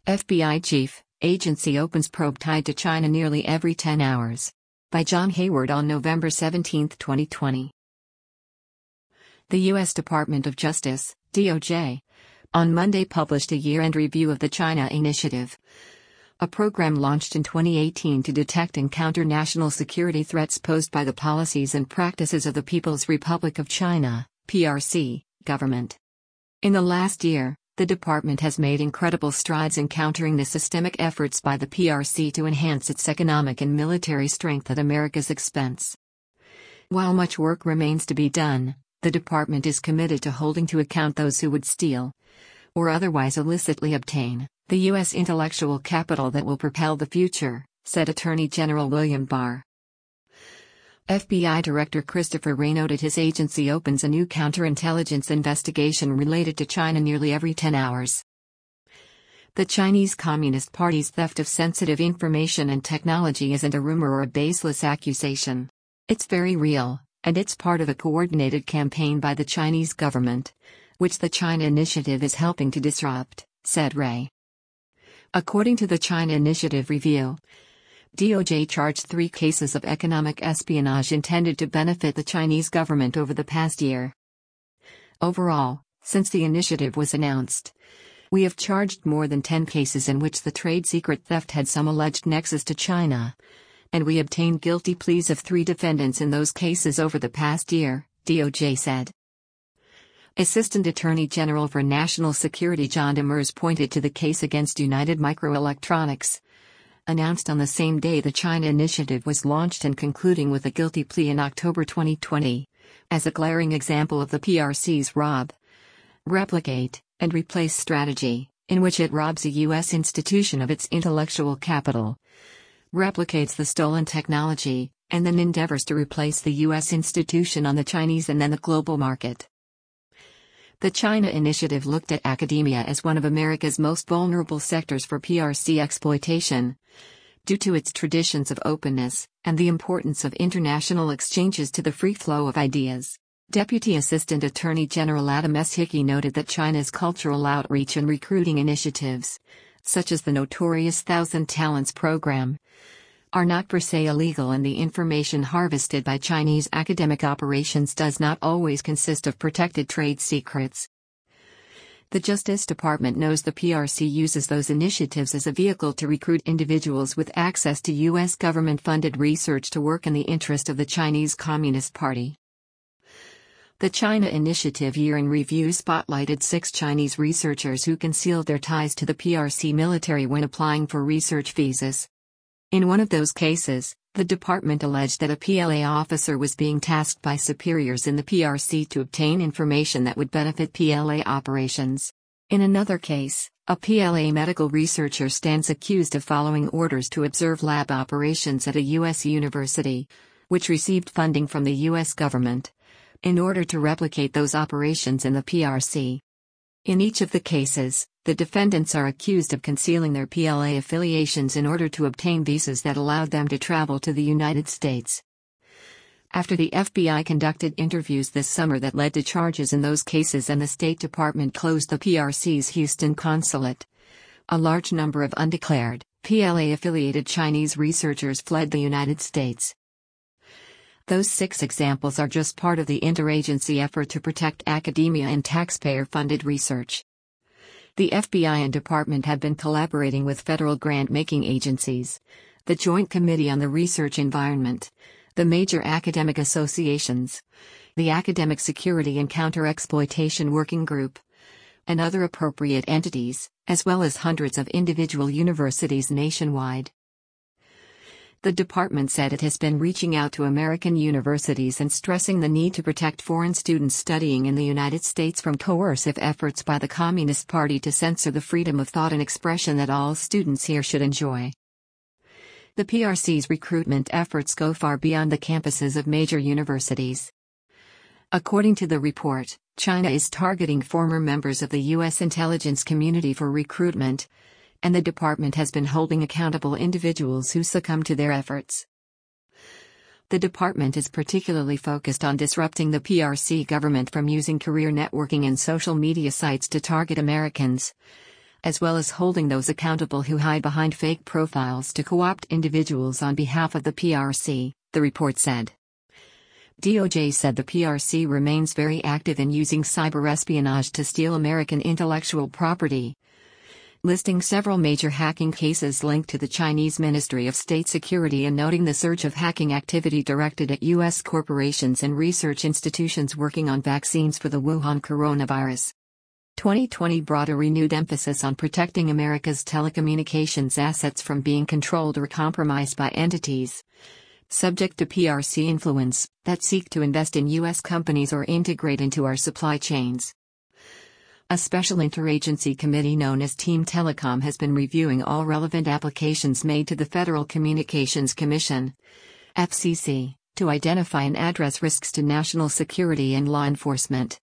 FBI Chief, Agency opens probe tied to China nearly every 10 hours. By John Hayward on November 17, 2020. The U.S. Department of Justice, DOJ, on Monday published a year-end review of the China Initiative, a program launched in 2018 to detect and counter national security threats posed by the policies and practices of the People's Republic of China, PRC, government. In the last year, the department has made incredible strides in countering the systemic efforts by the PRC to enhance its economic and military strength at America's expense. While much work remains to be done, the department is committed to holding to account those who would steal, or otherwise illicitly obtain, the U.S. intellectual capital that will propel the future, said Attorney General William Barr. FBI Director Christopher Wray noted his agency opens a new counterintelligence investigation related to China nearly every 10 hours. The Chinese Communist Party's theft of sensitive information and technology isn't a rumor or a baseless accusation. It's very real, and it's part of a coordinated campaign by the Chinese government, which the China Initiative is helping to disrupt, said Wray. According to the China Initiative review, DOJ charged 3 cases of economic espionage intended to benefit the Chinese government over the past year. Overall, since the initiative was announced, we have charged more than 10 cases in which the trade secret theft had some alleged nexus to China, and we obtained guilty pleas of 3 defendants in those cases over the past year, DOJ said. Assistant Attorney General for National Security John Demers pointed to the case against United Microelectronics, announced on the same day the China Initiative was launched and concluding with a guilty plea in October 2020, as a glaring example of the PRC's rob, replicate, and replace strategy, in which it robs a U.S. institution of its intellectual capital, replicates the stolen technology, and then endeavors to replace the U.S. institution on the Chinese and then the global market. The China Initiative looked at academia as one of America's most vulnerable sectors for PRC exploitation, due to its traditions of openness, and the importance of international exchanges to the free flow of ideas. Deputy Assistant Attorney General Adam S. Hickey noted that China's cultural outreach and recruiting initiatives, such as the notorious Thousand Talents program, are not per se illegal, and the information harvested by Chinese academic operations does not always consist of protected trade secrets. The Justice Department knows the PRC uses those initiatives as a vehicle to recruit individuals with access to U.S. government-funded research to work in the interest of the Chinese Communist Party. The China Initiative Year in Review spotlighted 6 Chinese researchers who concealed their ties to the PRC military when applying for research visas. In one of those cases, the department alleged that a PLA officer was being tasked by superiors in the PRC to obtain information that would benefit PLA operations. In another case, a PLA medical researcher stands accused of following orders to observe lab operations at a U.S. university, which received funding from the U.S. government, in order to replicate those operations in the PRC. In each of the cases, the defendants are accused of concealing their PLA affiliations in order to obtain visas that allowed them to travel to the United States. After the FBI conducted interviews this summer that led to charges in those cases and the State Department closed the PRC's Houston consulate, a large number of undeclared, PLA-affiliated Chinese researchers fled the United States. Those 6 examples are just part of the interagency effort to protect academia and taxpayer-funded research. The FBI and department have been collaborating with federal grant-making agencies, the Joint Committee on the Research Environment, the major academic associations, the Academic Security and Counter-Exploitation Working Group, and other appropriate entities, as well as hundreds of individual universities nationwide. The department said it has been reaching out to American universities and stressing the need to protect foreign students studying in the United States from coercive efforts by the Communist Party to censor the freedom of thought and expression that all students here should enjoy. The PRC's recruitment efforts go far beyond the campuses of major universities. According to the report, China is targeting former members of the U.S. intelligence community for recruitment, and the department has been holding accountable individuals who succumb to their efforts. The department is particularly focused on disrupting the PRC government from using career networking and social media sites to target Americans, as well as holding those accountable who hide behind fake profiles to co-opt individuals on behalf of the PRC, the report said. DOJ said the PRC remains very active in using cyber espionage to steal American intellectual property, listing several major hacking cases linked to the Chinese Ministry of State Security and noting the surge of hacking activity directed at U.S. corporations and research institutions working on vaccines for the Wuhan coronavirus. 2020 brought a renewed emphasis on protecting America's telecommunications assets from being controlled or compromised by entities subject to PRC influence that seek to invest in U.S. companies or integrate into our supply chains. A special interagency committee known as Team Telecom has been reviewing all relevant applications made to the Federal Communications Commission, FCC, to identify and address risks to national security and law enforcement.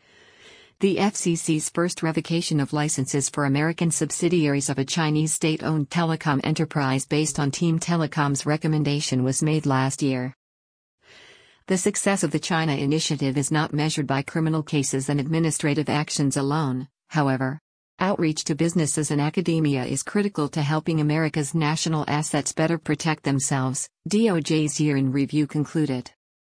The FCC's first revocation of licenses for American subsidiaries of a Chinese state-owned telecom enterprise based on Team Telecom's recommendation was made last year. The success of the China Initiative is not measured by criminal cases and administrative actions alone, however. Outreach to businesses and academia is critical to helping America's national assets better protect themselves, DOJ's year in review concluded.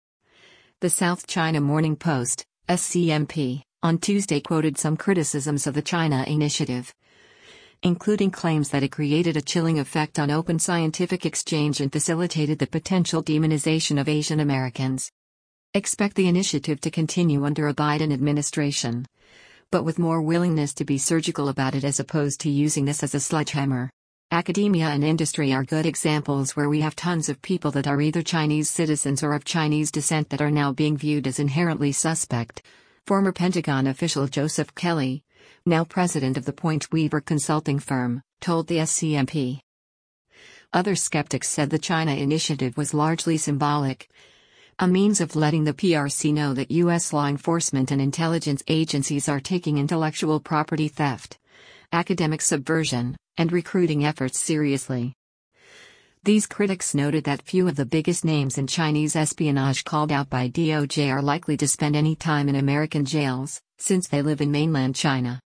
The South China Morning Post, SCMP, on Tuesday quoted some criticisms of the China Initiative, including claims that it created a chilling effect on open scientific exchange and facilitated the potential demonization of Asian Americans. Expect the initiative to continue under a Biden administration, but with more willingness to be surgical about it as opposed to using this as a sledgehammer. Academia and industry are good examples where we have tons of people that are either Chinese citizens or of Chinese descent that are now being viewed as inherently suspect. Former Pentagon official Joseph Kelly, now president of the Point Weaver consulting firm, told the SCMP. Other skeptics said the China Initiative was largely symbolic, a means of letting the PRC know that U.S. law enforcement and intelligence agencies are taking intellectual property theft, academic subversion, and recruiting efforts seriously. These critics noted that few of the biggest names in Chinese espionage called out by DOJ are likely to spend any time in American jails, since they live in mainland China.